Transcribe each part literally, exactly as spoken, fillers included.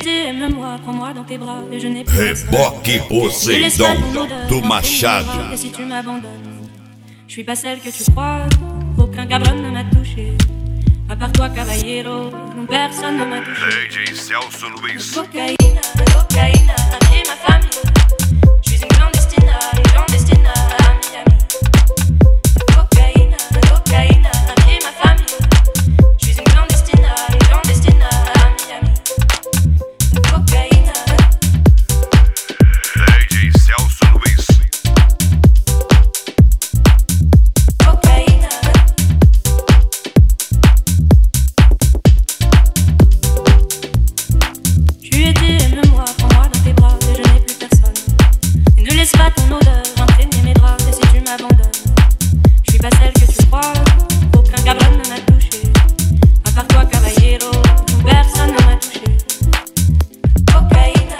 étais, aime-moi, prends-moi dans tes bras et je n'ai plus personne. Reboque Poseidon do Machado. Et si tu m'abandonnes, je suis pas celle que tu crois. Aucun cabron ne m'a touché. À part toi, caballero, non, personne ne m'a touché. D J Celso Luiz. Cocaïne, cocaïne, ami ma famille. Je suis une clandestine, une clandestine à Miami. Cocaïne, cocaïne, ami ma famille. Je suis une clandestine, une clandestine à Miami. Cocaïne. D J Celso Luiz. Cocaïne. Tu étais, aime-moi, prends-moi dans tes bras et je n'ai plus personne. Et ne laisse pas ton odeur imprégner mes draps. Et si tu m'abandonnes, je suis pas celle que tu crois. Aucun cabron ne m'a touché. À part toi, caballero, personne ne m'a touché. Cocaïne.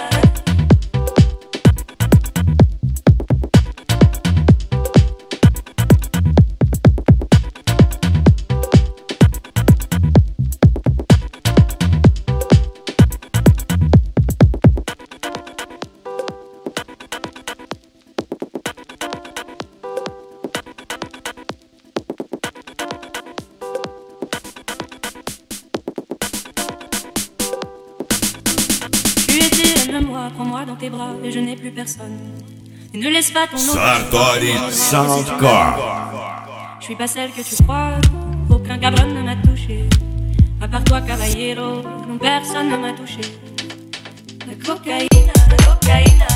Tu étais, aime-moi, prends-moi dans tes bras et je n'ai plus personne. Et ne laisse pas ton odeur. Sartori Soundcore. Je suis pas celle que tu crois. Aucun cabron ne m'a touché. À part toi, caballero, non, personne ne m'a touché. La cocaïne, la cocaïne.